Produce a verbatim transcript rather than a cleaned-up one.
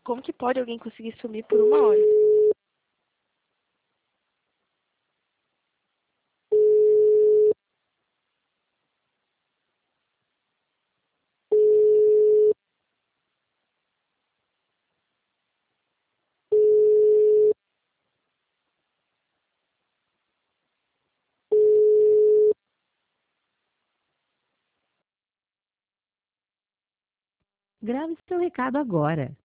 Como que pode alguém conseguir sumir por uma hora? Grave seu recado agora.